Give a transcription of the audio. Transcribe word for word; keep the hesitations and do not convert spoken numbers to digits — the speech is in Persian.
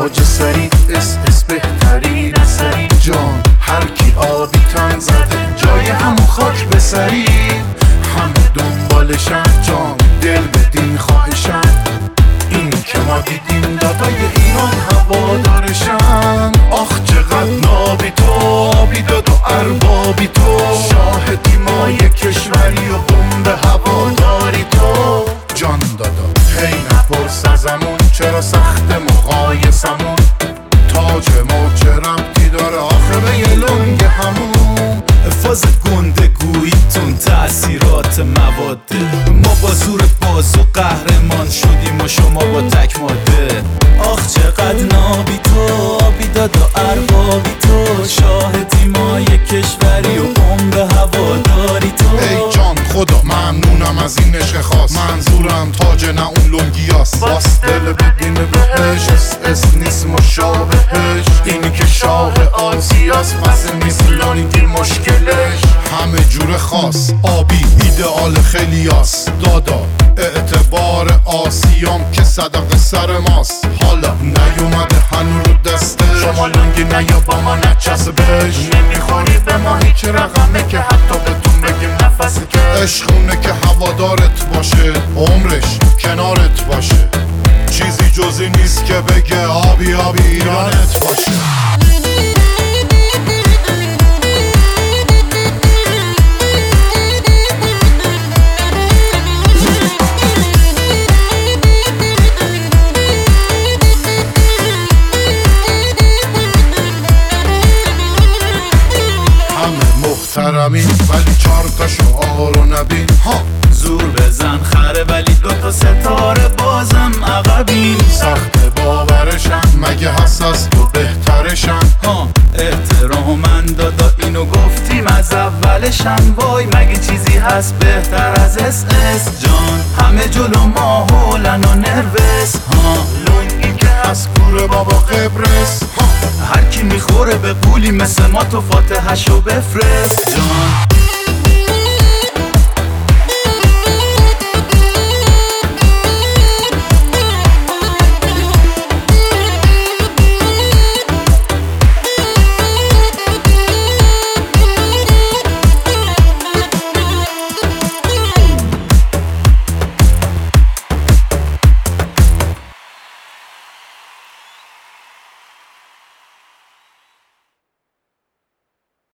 تاج سری اس اس بهترین اثری جان هر کی آبی تن زده جای همون خاک بسری همه دنبالشن جان دل بدین خواهشن این که ما دیدیم دادای ایران هوادارشن آخ چقدر نابی تو آبی داد و اربابی تو شاهدی مای کشوری و بمب هواداری تو جان دادا هی نپرس ازمون چرا سخت مقایسمون تاج ما چه ربطی داره آخه به یه لنگ همون فاز گنده گوییتون تأثیرات مواده ما با زور باز و قهرمان شدیم و شما با تک ماده آخ چقدر نابی تو آبی داد و اربابی تو شاهدی مای کشوری و بمب هواداری تو ای جان خدا ممنونم از این عشق خاص منظورم تاج نه اون لنگیاست باس دل بدین بهش اس اس نیست مشابهش اینی که شاه آسیاست پس نیست لنگی مشکلش همه جور خاص آبی ایدئال خیلیاست دادا اعتبار آسیام که صدق سر ماست حالا نیومده هنو رو دسته شما لنگی نیا با ما نچسبش نمیخوری به ما هیچ رقمه که حتی بهتون بگیم نفسی که عشقونه که هوادارت باشه عمرش کنارت باشه چیزی جزی نیست که بگه آبی آبی ایرانت باشه محترمین ولی چار تا شعار و نبین ها زور بزن خره ولی دوتا ستاره بازم عقبین سخت باورشن مگه هست از تو بهترشن ها احترامن دادا اینو گفتیم از اولشن وای مگه چیزی هست بهتر از اس اس جان همه جلو ما هولن و نروس ها لنگی که هست کوره بابا قبرس ها هر کی میخوره به قولی مثل ما تو فاتحشو بفرست جان